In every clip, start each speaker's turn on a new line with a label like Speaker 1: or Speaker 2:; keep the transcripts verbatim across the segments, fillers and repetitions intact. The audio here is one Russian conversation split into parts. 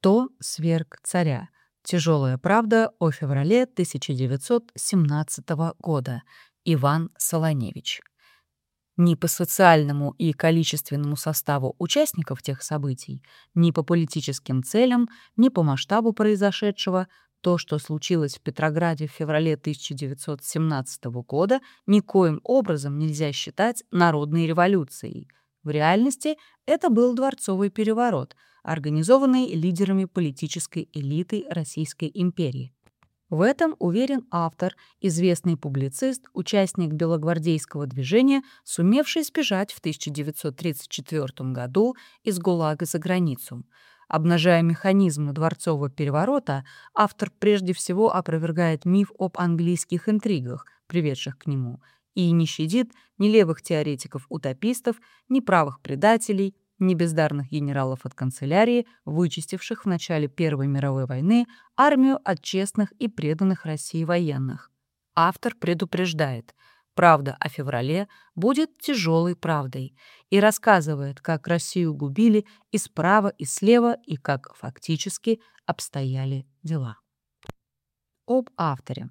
Speaker 1: Кто сверг царя? Тяжелая правда о феврале тысяча девятьсот семнадцатого года. Иван Солоневич. Ни по социальному и количественному составу участников тех событий, ни по политическим целям, ни по масштабу произошедшего, то, что случилось в Петрограде в феврале тысяча девятьсот семнадцатого года, никоим образом нельзя считать народной революцией. В реальности это был дворцовый переворот, организованный лидерами политической элиты Российской империи. В этом уверен автор, известный публицист, участник белогвардейского движения, сумевший сбежать в тысяча девятьсот тридцать четвёртом году из ГУЛАГа за границу. Обнажая механизм дворцового переворота, автор прежде всего опровергает миф об английских интригах, приведших к нему, и не щадит ни левых теоретиков-утопистов, ни правых предателей, ни бездарных генералов от канцелярии, вычистивших в начале Первой мировой войны армию от честных и преданных России военных. Автор предупреждает, правда о феврале будет тяжелой правдой, и рассказывает, как Россию губили и справа, и слева, и как фактически обстояли дела. Об авторе.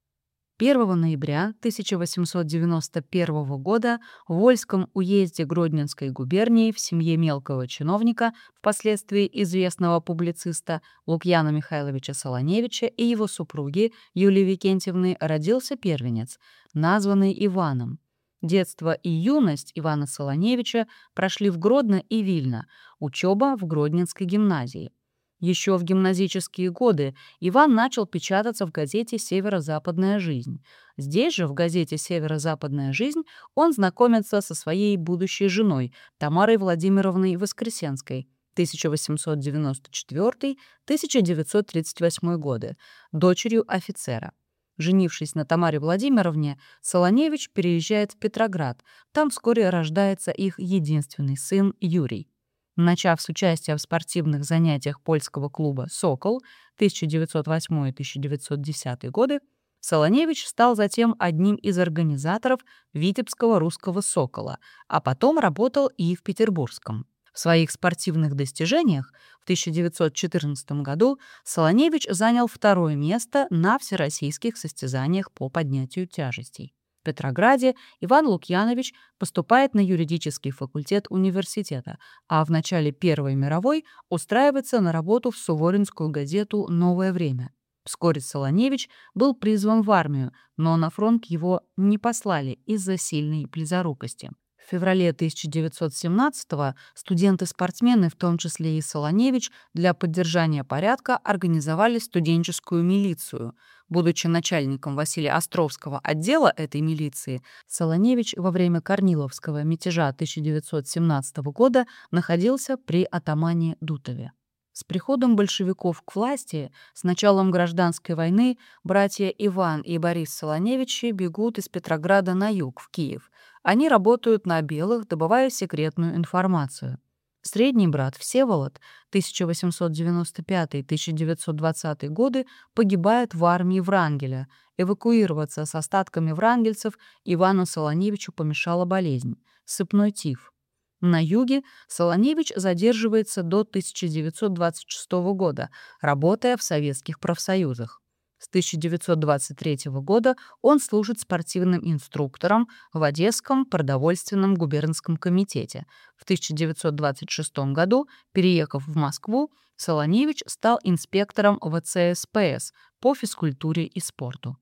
Speaker 1: первого ноября тысяча восемьсот девяносто первого года в Вольском уезде Гродненской губернии в семье мелкого чиновника, впоследствии известного публициста Лукьяна Михайловича Солоневича и его супруги Юлии Викентьевны, родился первенец, названный Иваном. Детство и юность Ивана Солоневича прошли в Гродно и Вильно, учеба в Гродненской гимназии. Еще в гимназические годы Иван начал печататься в газете «Северо-западная жизнь». Здесь же, в газете «Северо-западная жизнь», он знакомится со своей будущей женой Тамарой Владимировной Воскресенской тысяча восемьсот девяносто четвёртый — тысяча девятьсот тридцать восьмой годы, дочерью офицера. Женившись на Тамаре Владимировне, Солоневич переезжает в Петроград. Там вскоре рождается их единственный сын Юрий. Начав с участия в спортивных занятиях польского клуба «Сокол» тысяча девятьсот восьмой — тысяча девятьсот десятый годы, Солоневич стал затем одним из организаторов Витебского русского «Сокола», а потом работал и в Петербургском. В своих спортивных достижениях в тысяча девятьсот четырнадцатом году Солоневич занял второе место на всероссийских состязаниях по поднятию тяжестей. В Петрограде Иван Лукьянович поступает на юридический факультет университета, а в начале Первой мировой устраивается на работу в суворинскую газету «Новое время». Вскоре Солоневич был призван в армию, но на фронт его не послали из-за сильной близорукости. В феврале тысяча девятьсот семнадцатого студенты-спортсмены, в том числе и Солоневич, для поддержания порядка организовали студенческую милицию. Будучи начальником Василия Островского отдела этой милиции, Солоневич во время Корниловского мятежа тысяча девятьсот семнадцатого года находился при атамане Дутове. С приходом большевиков к власти, с началом гражданской войны, братья Иван и Борис Солоневичи бегут из Петрограда на юг, в Киев. Они работают на белых, добывая секретную информацию. Средний брат Всеволод тысяча восемьсот девяносто пятый — тысяча девятьсот двадцатый годы погибает в армии Врангеля. Эвакуироваться с остатками врангельцев Ивану Солоневичу помешала болезнь — сыпной тиф. На юге Солоневич задерживается до тысяча девятьсот двадцать шестого года, работая в советских профсоюзах. С тысяча девятьсот двадцать третьего года он служит спортивным инструктором в Одесском продовольственном губернском комитете. В тысяча девятьсот двадцать шестом году, переехав в Москву, Солоневич стал инспектором вэ цэ эс пэ эс по физкультуре и спорту.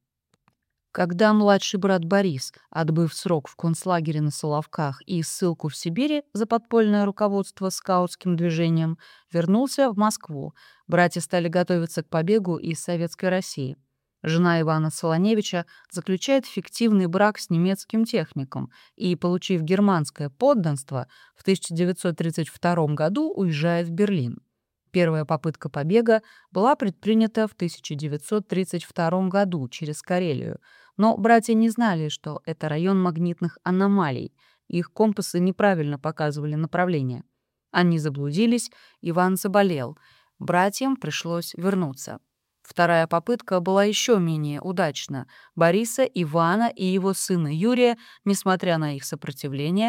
Speaker 1: Когда младший брат Борис, отбыв срок в концлагере на Соловках и ссылку в Сибири за подпольное руководство скаутским движением, вернулся в Москву, братья стали готовиться к побегу из Советской России. Жена Ивана Солоневича заключает фиктивный брак с немецким техником и, получив германское подданство, в тысяча девятьсот тридцать втором году уезжает в Берлин. Первая попытка побега была предпринята в тысяча девятьсот тридцать втором году через Карелию, но братья не знали, что это район магнитных аномалий, их компасы неправильно показывали направление. Они заблудились, Иван заболел, братьям пришлось вернуться. Вторая попытка была еще менее удачна. Бориса, Ивана и его сына Юрия, несмотря на их сопротивление,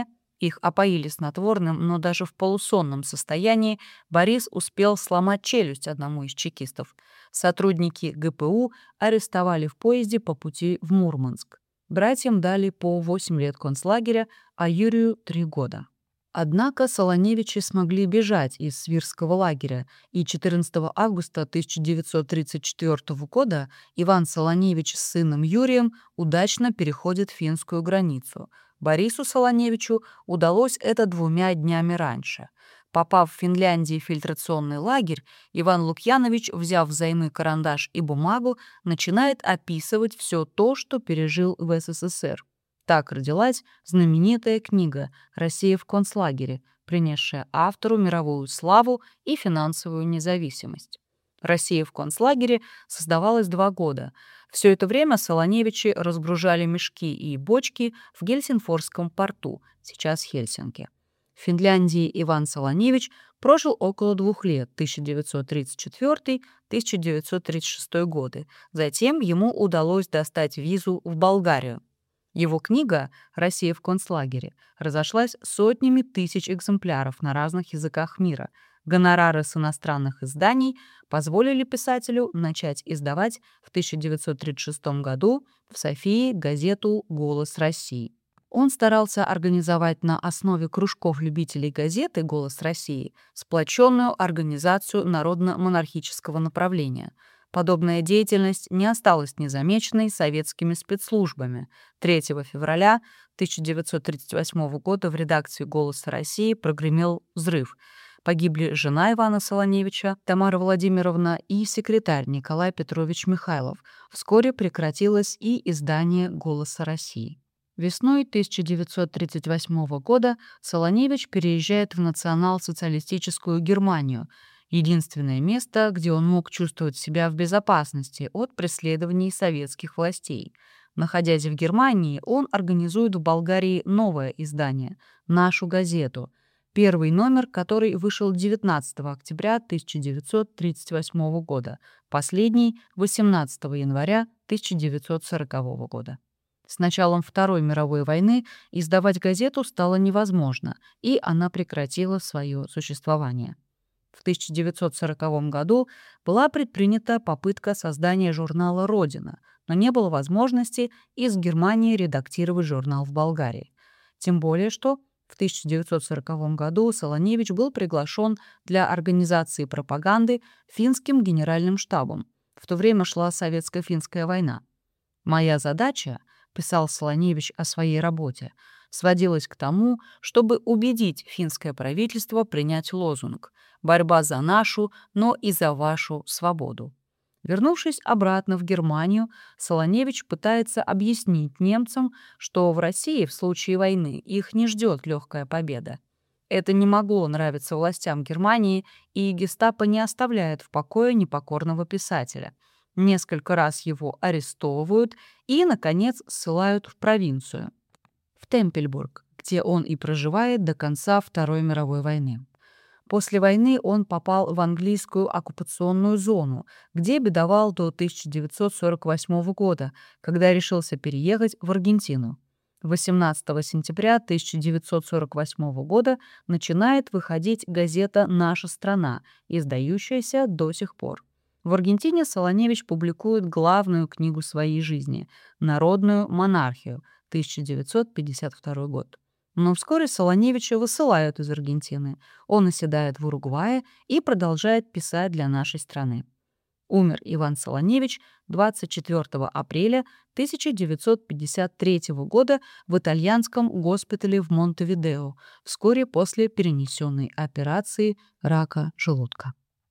Speaker 1: Их опоили снотворным, но даже в полусонном состоянии Борис успел сломать челюсть одному из чекистов. Сотрудники гэ пэ у арестовали в поезде по пути в Мурманск. Братьям дали по восемь лет концлагеря, а Юрию — три года. Однако Солоневичи смогли бежать из Свирского лагеря, и четырнадцатого августа тысяча девятьсот тридцать четвёртого года Иван Солоневич с сыном Юрием удачно переходит финскую границу. Борису Солоневичу удалось это двумя днями раньше. Попав в Финляндии в фильтрационный лагерь, Иван Лукьянович, взяв взаймы карандаш и бумагу, начинает описывать все то, что пережил в эс эс эс эр. Так родилась знаменитая книга «Россия в концлагере», принесшая автору мировую славу и финансовую независимость. «Россия в концлагере» создавалась два года. Все это время Солоневичи разгружали мешки и бочки в Гельсинфорском порту, сейчас Хельсинки. В Финляндии Иван Солоневич прожил около двух лет, тысяча девятьсот тридцать четвёртый — тысяча девятьсот тридцать шестой годы. Затем ему удалось достать визу в Болгарию. Его книга «Россия в концлагере» разошлась сотнями тысяч экземпляров на разных языках мира. Гонорары с иностранных изданий позволили писателю начать издавать в тысяча девятьсот тридцать шестом году в Софии газету «Голос России». Он старался организовать на основе кружков любителей газеты «Голос России» сплоченную организацию народно-монархического направления. Подобная деятельность не осталась незамеченной советскими спецслужбами. третьего февраля тысяча девятьсот тридцать восьмого года в редакции «Голоса России» прогремел взрыв. Погибли жена Ивана Солоневича, Тамара Владимировна, и секретарь Николай Петрович Михайлов. Вскоре прекратилось и издание «Голоса России». Весной тысяча девятьсот тридцать восьмого года Солоневич переезжает в национал-социалистическую Германию, единственное место, где он мог чувствовать себя в безопасности от преследований советских властей. Находясь в Германии, он организует в Болгарии новое издание «Нашу газету», первый номер, который вышел девятнадцатого октября тысяча девятьсот тридцать восьмого года, последний — восемнадцатого января тысяча девятьсот сорокового года. С началом Второй мировой войны издавать газету стало невозможно, и она прекратила свое существование. В тысяча девятьсот сороковом году была предпринята попытка создания журнала «Родина», но не было возможности из Германии редактировать журнал в Болгарии. Тем более, что в тысяча девятьсот сороковом году Солоневич был приглашен для организации пропаганды финским генеральным штабом. В то время шла советско-финская война. «Моя задача», — писал Солоневич о своей работе, сводилась к тому, чтобы убедить финское правительство принять лозунг «Борьба за нашу, но и за вашу свободу». Вернувшись обратно в Германию, Солоневич пытается объяснить немцам, что в России в случае войны их не ждет легкая победа. Это не могло нравиться властям Германии, и гестапо не оставляет в покое непокорного писателя. Несколько раз его арестовывают и, наконец, ссылают в провинцию, в Темпельбург, где он и проживает до конца Второй мировой войны. После войны он попал в английскую оккупационную зону, где бедовал до тысяча девятьсот сорок восьмого года, когда решился переехать в Аргентину. восемнадцатого сентября тысяча девятьсот сорок восьмого года начинает выходить газета «Наша страна», издающаяся до сих пор. В Аргентине Солоневич публикует главную книгу своей жизни «Народную монархию», тысяча девятьсот пятьдесят второй год. Но вскоре Солоневича высылают из Аргентины. Он оседает в Уругвае и продолжает писать для нашей страны. Умер Иван Солоневич двадцать четвёртого апреля тысяча девятьсот пятьдесят третьего года в итальянском госпитале в Монтевидео, вскоре после перенесенной операции рака желудка.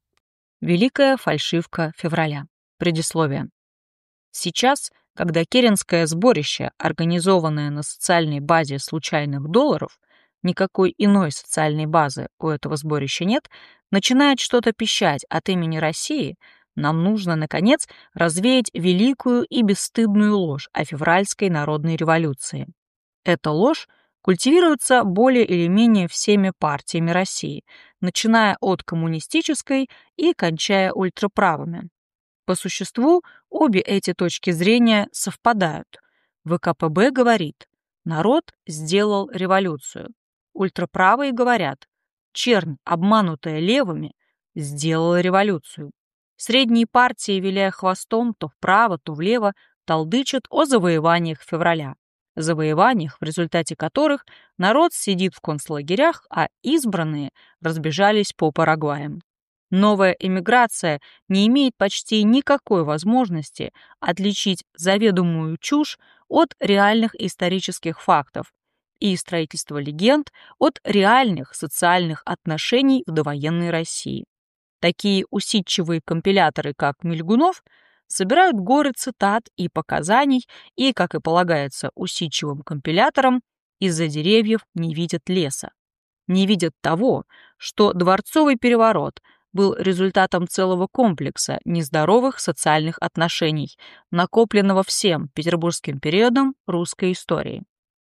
Speaker 2: Великая фальшивка февраля. Предисловие. Сейчас, когда керенское сборище, организованное на социальной базе случайных долларов, никакой иной социальной базы у этого сборища нет, начинает что-то пищать от имени России, нам нужно, наконец, развеять великую и бесстыдную ложь о февральской народной революции. Эта ложь культивируется более или менее всеми партиями России, начиная от коммунистической и кончая ультраправыми. По существу, обе эти точки зрения совпадают. вэ ка пэ бэ говорит: народ сделал революцию. Ультраправые говорят: чернь, обманутая левыми, сделала революцию. Средние партии, виляя хвостом то вправо, то влево, толдычат о завоеваниях февраля. Завоеваниях, в результате которых народ сидит в концлагерях, а избранные разбежались по Парагваям. Новая эмиграция не имеет почти никакой возможности отличить заведомую чушь от реальных исторических фактов и строительство легенд от реальных социальных отношений в довоенной России. Такие усидчивые компиляторы, как Мильгунов, собирают горы цитат и показаний и, как и полагается усидчивым компиляторам, из-за деревьев не видят леса. Не видят того, что дворцовый переворот был результатом целого комплекса нездоровых социальных отношений, накопленного всем петербургским периодом русской истории.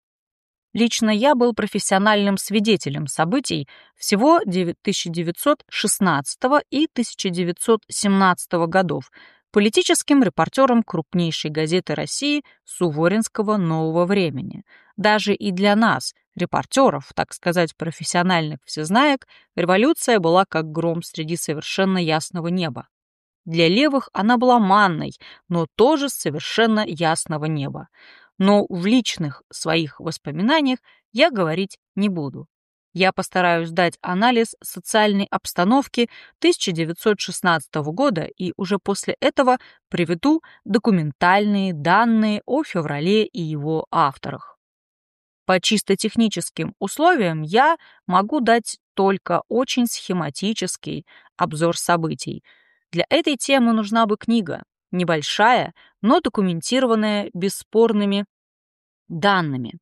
Speaker 2: Лично я был профессиональным свидетелем событий всего тысяча девятьсот шестнадцатого и тысяча девятьсот семнадцатого годов, политическим репортером крупнейшей газеты России Суворинского «Нового времени». Даже и для нас, репортеров, так сказать, профессиональных всезнаек, революция была как гром среди совершенно ясного неба. Для левых она была манной, но тоже с совершенно ясного неба. Но в личных своих воспоминаниях я говорить не буду. Я постараюсь дать анализ социальной обстановки тысяча девятьсот шестнадцатого года и уже после этого приведу документальные данные о феврале и его авторах. По чисто техническим условиям я могу дать только очень схематический обзор событий. Для этой темы нужна бы книга, небольшая, но документированная бесспорными данными.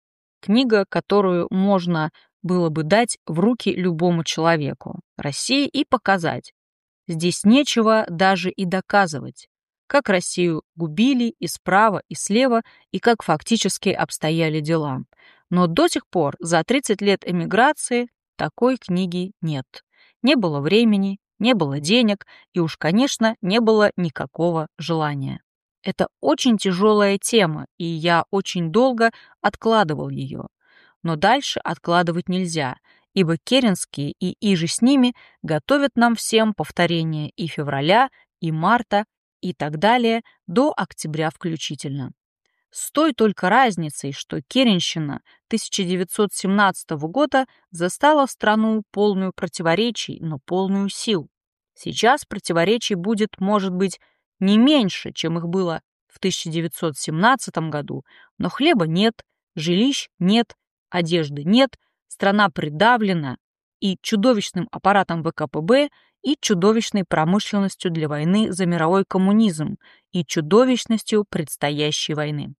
Speaker 2: Книга, которую можно было бы дать в руки любому человеку России и показать. Здесь нечего даже и доказывать, как Россию губили и справа, и слева, и как фактически обстояли дела. Но до сих пор, за тридцать лет эмиграции, такой книги нет. Не было времени, не было денег и уж, конечно, не было никакого желания. Это очень тяжелая тема, и я очень долго откладывал ее. Но дальше откладывать нельзя, ибо керенские и иже с ними готовят нам всем повторение и февраля, и марта, и так далее, до октября включительно. С той только разницей, что керенщина тысяча девятьсот семнадцатого года застала страну полную противоречий, но полную сил. Сейчас противоречий будет, может быть, не меньше, чем их было в тысяча девятьсот семнадцатом году, но хлеба нет, жилищ нет, одежды нет, страна придавлена и чудовищным аппаратом вэ ка пэ бэ, и чудовищной промышленностью для войны за мировой коммунизм, и чудовищностью предстоящей войны.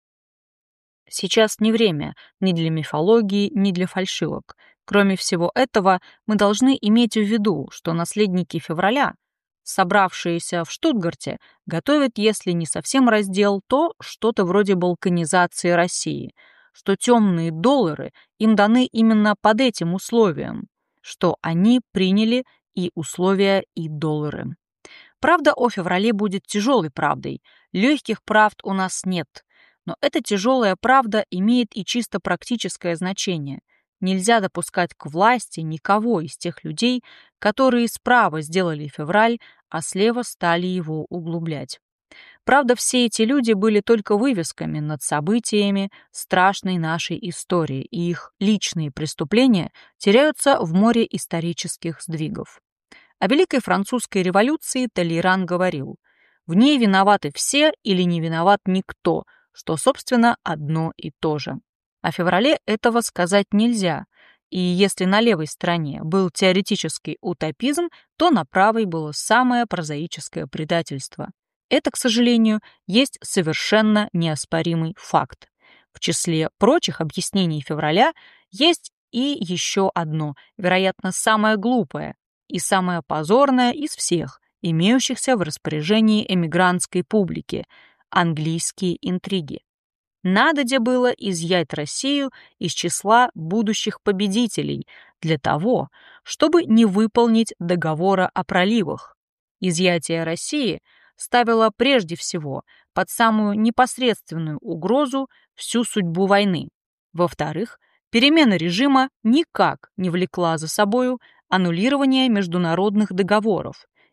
Speaker 2: Сейчас не время ни для мифологии, ни для фальшивок. Кроме всего этого, мы должны иметь в виду, что наследники февраля, собравшиеся в Штутгарте, готовят, если не совсем раздел, то что-то вроде балканизации России, что темные доллары им даны именно под этим условием, что они приняли и условия, и доллары. Правда о феврале будет тяжелой правдой, легких правд у нас нет, но эта тяжелая правда имеет и чисто практическое значение. Нельзя допускать к власти никого из тех людей, которые справа сделали февраль, а слева стали его углублять. Правда, все эти люди были только вывесками над событиями страшной нашей истории, и их личные преступления теряются в море исторических сдвигов. О Великой Французской революции Толейран говорил: «В ней виноваты все или не виноват никто, что, собственно, одно и то же». О феврале этого сказать нельзя, и если на левой стороне был теоретический утопизм, то на правой было самое прозаическое предательство. Это, к сожалению, есть совершенно неоспоримый факт. В числе прочих объяснений февраля есть и еще одно, вероятно, самое глупое и самое позорное из всех, имеющихся в распоряжении эмигрантской публики – английские интриги. Надо было изъять Россию из числа будущих победителей для того, чтобы не выполнить договора о проливах. Изъятие России ставило прежде всего под самую непосредственную угрозу всю судьбу войны. Во-вторых, Перемена режима никак не влекла за собою аннулирование международных договоров